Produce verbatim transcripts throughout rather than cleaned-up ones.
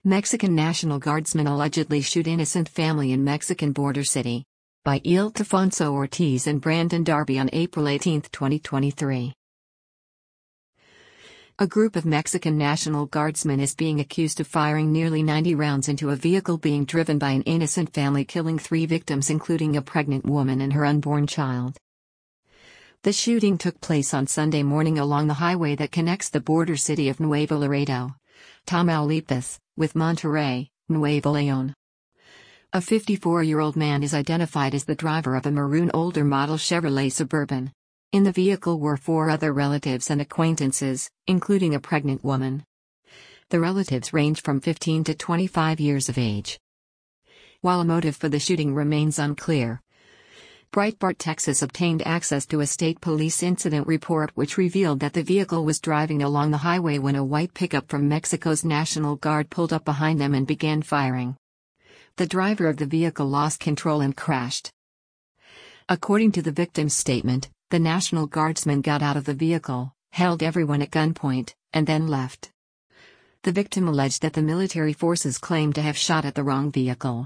Mexican National Guardsmen allegedly shoot innocent family in Mexican border city. By Ildefonso Ortiz and Brandon Darby on April eighteenth, twenty twenty-three. A group of Mexican National Guardsmen is being accused of firing nearly ninety rounds into a vehicle being driven by an innocent family, killing three victims including a pregnant woman and her unborn child. The shooting took place on Sunday morning along the highway that connects the border city of Nuevo Laredo, Tamaulipas, with Monterrey, Nuevo León. A fifty-four-year-old man is identified as the driver of a maroon older model Chevrolet Suburban. In the vehicle were four other relatives and acquaintances, including a pregnant woman. The relatives range from fifteen to twenty-five years of age. While a motive for the shooting remains unclear, Breitbart Texas obtained access to a state police incident report which revealed that the vehicle was driving along the highway when a white pickup from Mexico's National Guard pulled up behind them and began firing. The driver of the vehicle lost control and crashed. According to the victim's statement, the National Guardsmen got out of the vehicle, held everyone at gunpoint, and then left. The victim alleged that the military forces claimed to have shot at the wrong vehicle.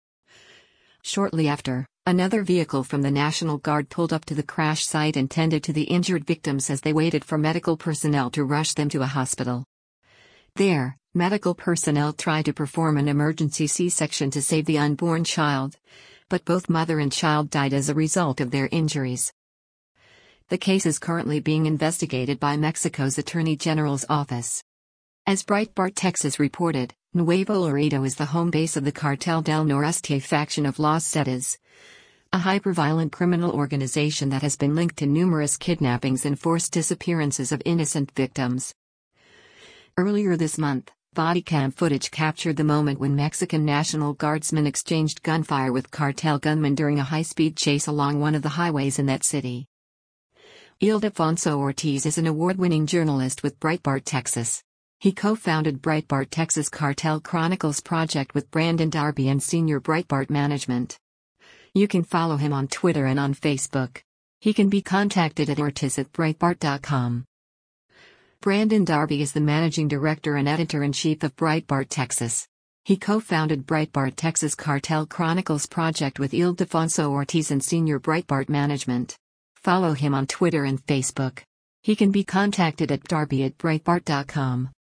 Shortly after, another vehicle from the National Guard pulled up to the crash site and tended to the injured victims as they waited for medical personnel to rush them to a hospital. There, medical personnel tried to perform an emergency C-section to save the unborn child, but both mother and child died as a result of their injuries. The case is currently being investigated by Mexico's Attorney General's office. As Breitbart Texas reported, Nuevo Laredo is the home base of the Cartel del Noreste faction of Los Zetas, a hyper-violent criminal organization that has been linked to numerous kidnappings and forced disappearances of innocent victims. Earlier this month, bodycam footage captured the moment when Mexican National Guardsmen exchanged gunfire with cartel gunmen during a high-speed chase along one of the highways in that city. Ildefonso Ortiz is an award-winning journalist with Breitbart Texas. He co-founded Breitbart Texas Cartel Chronicles project with Brandon Darby and senior Breitbart management. You can follow him on Twitter and on Facebook. He can be contacted at ortiz at breitbart dot com. Brandon Darby is the managing director and editor-in-chief of Breitbart Texas. He co-founded Breitbart Texas Cartel Chronicles project with Ildefonso Ortiz and senior Breitbart management. Follow him on Twitter and Facebook. He can be contacted at darby at breitbart dot com.